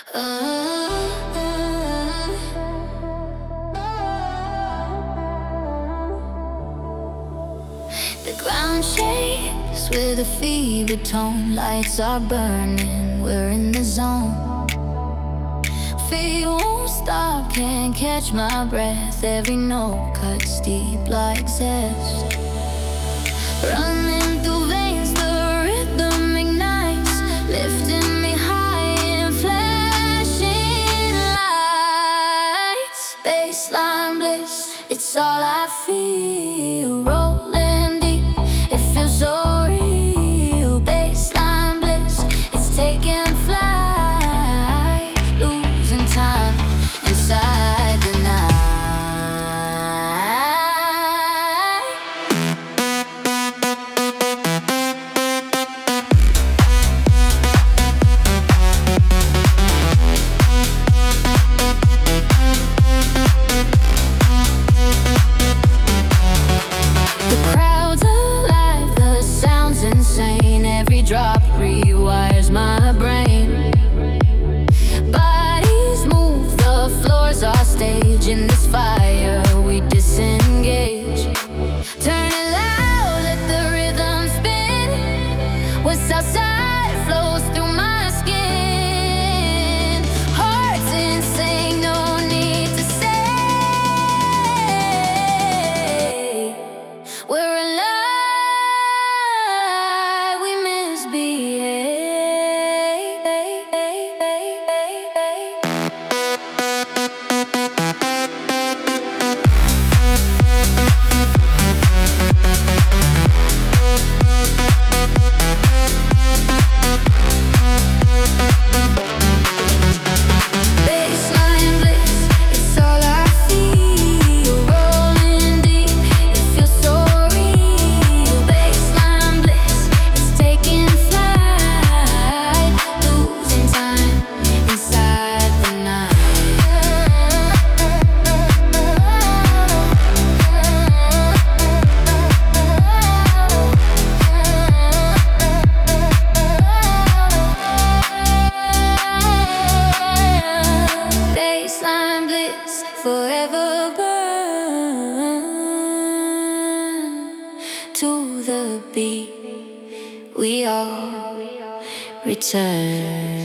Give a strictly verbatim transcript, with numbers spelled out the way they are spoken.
The ground shakes with a fever tone. Lights are burning, we're in the zone. Feet won't stop, can't catch my breath. Every note cuts deep like zest. Running through veins, the rhythm ignites, lifting me high in flashing lights. Baseline bliss, it's all I feel. Rolling deep, it feels so real. Baseline bliss, it's taking flight, losing time inside the night. Every drop rewires my brain. Bodies move, the floor's our stage. In this fire we disengage. Turn it loud, let the rhythm spin. What's outside flows through my skin. Heart's insane, no need to say. We're alive. Forever burn to the beat. We all return.